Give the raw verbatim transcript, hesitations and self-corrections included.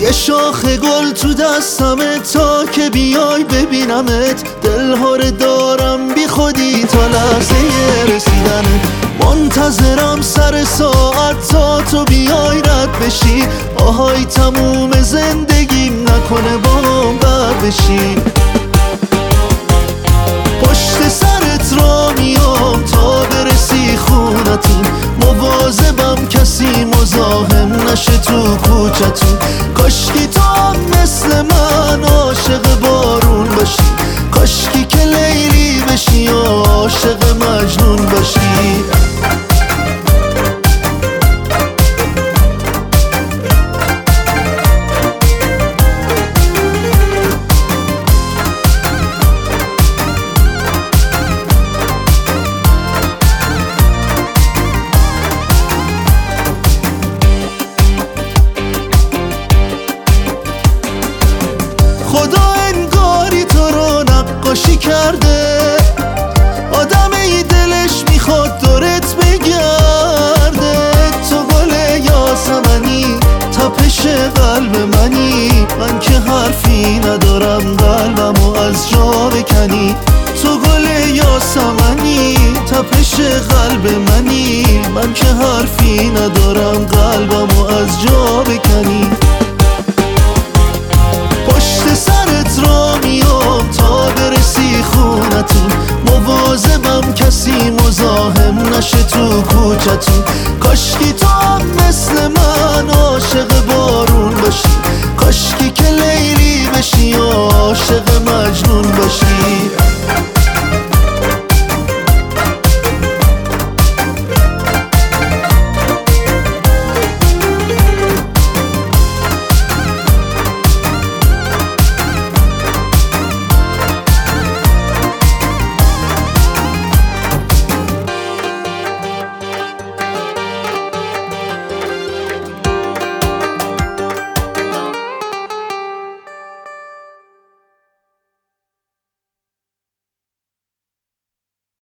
یه شاخ گل تو دستمه تا که بیای ببینمت، دلهاره دارم بی خودی تا لحظه رسیدنت. منتظرم سر ساعت تا تو بیای رد بشی، آهای تموم زندگیم نکنه بام بد بشی. پشت سرت را میام تا برسی خونتون، مواظبم کسی مزاحم نشه تو کوچتون. کاشکی تو هم مثل من عاشق بارون باشی، کاشکی که لیلی بشی و عاشق مجنون باشی. خدا انگاری تو رو نقاشی کرده، آدم ای دلش میخواد دورت بگرده. تو گل یاسمنی، تپش قلب منی، من که حرفی ندارم قلبمو از جا بکنی. تو گل یاسمنی، تپش قلب منی، من که حرفی ندارم قلبمو از جا بکنی. پشت سرت را میام تا برسی خونتون، مواظبم کسی مزاحم نشه تو کوچتون. کاشکی تو